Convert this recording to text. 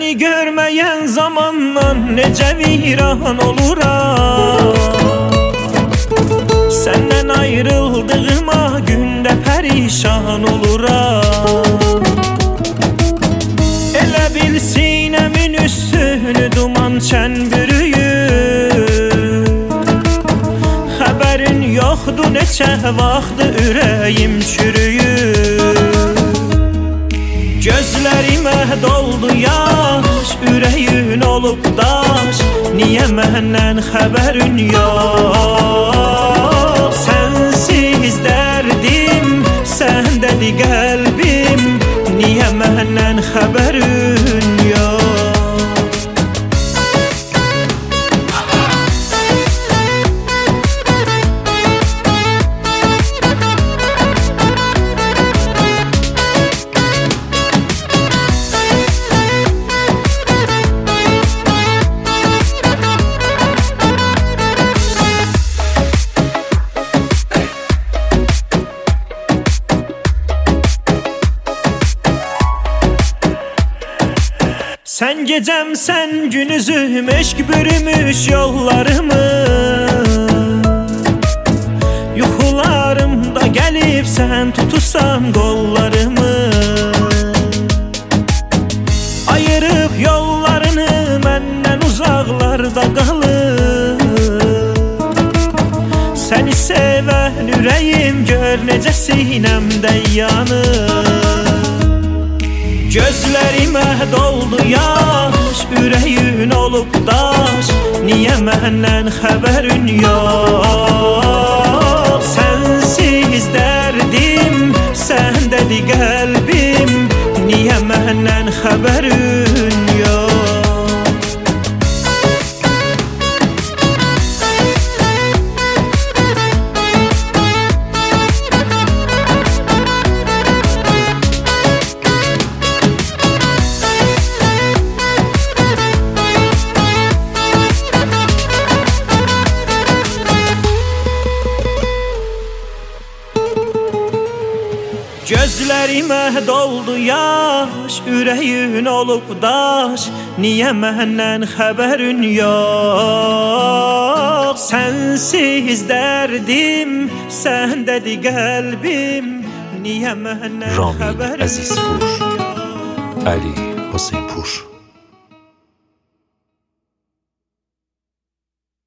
Səni görməyən zamandan necə viran oluram. Səndən ayrıldığıma gündə pərişan oluram. Elə bil sinəmin üstünü duman çən bürüyür. Xəbərin yoxdur neçə vaxtdır ürəyim çürüyür. Gözlərimə doldu yaş, ürəyin olub daş. Niyə məndən xəbərin yox? Sənsiz dərdim, səndədir qəlbim. Niyə məndən xəbərin yox? Sən gecəm, sən günüzüm, eşq bürümüş yollarımı. Yuxularımda gəlib sən tutursan qollarımı. Ayırıb yollarını məndən uzaqlarda qalır. Səni sevən ürəyim gör necə sinəmdə yanır. Gözlərimə doldu yaş, ürəyin olub daş. Niyə məndən xəbərin yox? Sənsiz dərdim, səndədir qəlbim. Niyə məndən xəbərin yox? Gözlərimə doldu yaş, ürəyin olub daş. Niyə məndən xəbərin yox? Sənsiz dərdim, səndədir qəlbim. Niyə məndən xəbərin yox? Rami Əzizpur, Əli Hüseynpur.